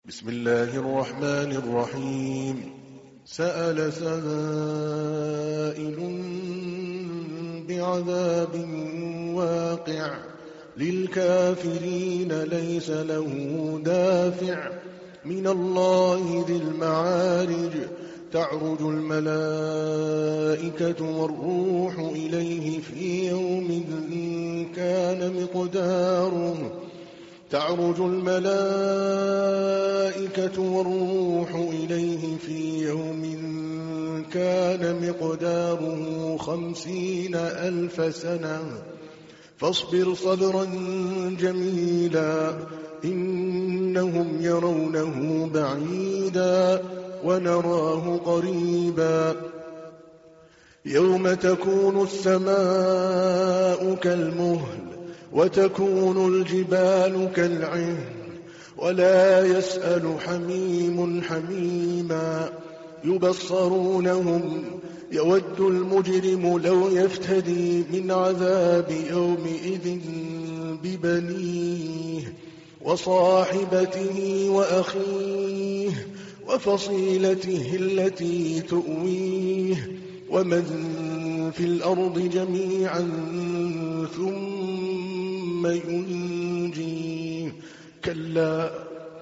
بسم الله الرحمن الرحيم. سأل سائل بعذاب واقع للكافرين ليس له دافع من الله ذي المعارج تعرج الملائكة والروح إليه في يوم كان مقداره تعرج الملائكة والروح إليه في يوم كان مقداره 50,000 سنة فاصبر صبرا جميلا إنهم يرونه بعيدا ونراه قريبا يوم تكون السماء كالمهل وتكون الجبال كالعهن ولا يسأل حميم حميما يبصرونهم يود المجرم لو يفتدي من عذاب يومئذ ببنيه وصاحبته وأخيه وفصيلته التي تؤويه ومن في الأرض جميعا ثم ينجيه كلا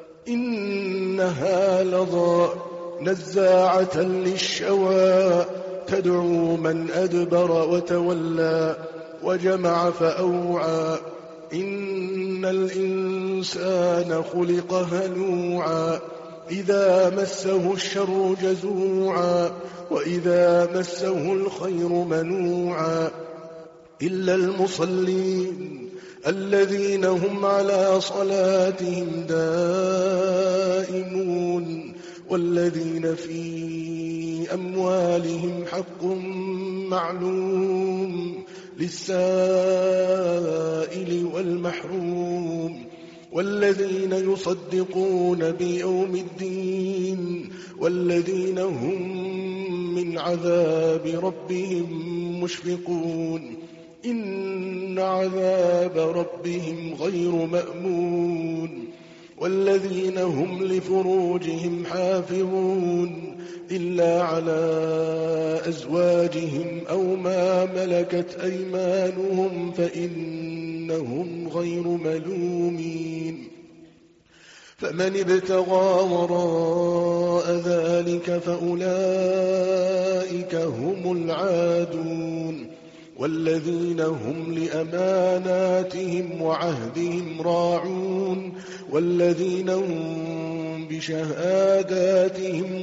إنها لظى نزاعة للشوى تدعو من أدبر وتولى وجمع فأوعى إن الإنسان خلق هلوعا إذا مسه الشر جزوعا وإذا مسه الخير منوعا إلا المصلين الذين هم على صلاتهم دائمون والذين في أموالهم حق معلوم للسائل والمحروم والذين يصدقون بيوم الدين والذين هم من عذاب ربهم مشفقون إن عذاب ربهم غير مأمون والذين هم لفروجهم حافظون إلا على أزواجهم أو ما ملكت أيمانهم فإنهم غير ملومين فمن ابتغى وراء ذلك فأولئك هم العادون والذين هم لأماناتهم وعهدهم راعون والذين هم بشهاداتهم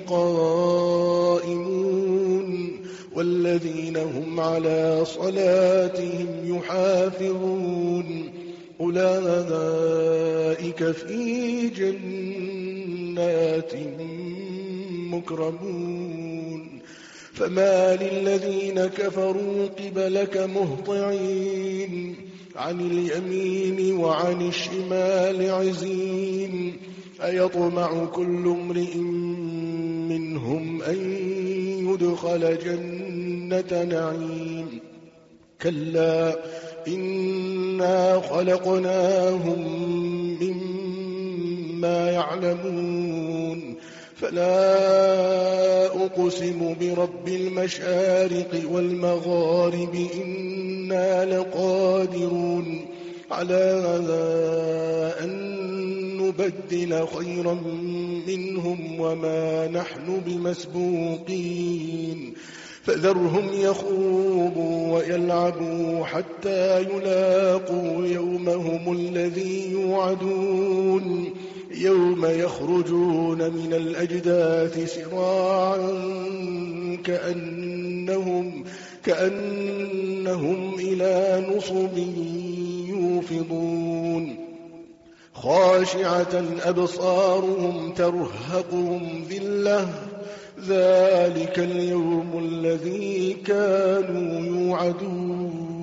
قائمون والذين هم على صلاتهم يحافظون أولئك في جنات مكرمون فما للذين كفروا قبلك مهطعين عن اليمين وعن الشمال عزين أيطمع كل امرئ منهم أن يدخل جنة نعيم كلا إنا خلقناهم مما يعلمون فلا أقسم برب المشارق والمغارب إنا لقادرون على أن نبدل خيرا منهم وما نحن بمسبوقين فذرهم يخوضوا ويلعبوا حتى يلاقوا يومهم الذي يوعدون يوم يخرجون من الأجداث سراعا كأنهم إلى نصب يوفضون خاشعة أبصارهم ترهقهم ذلة ذلك اليوم الذي كانوا يوعدون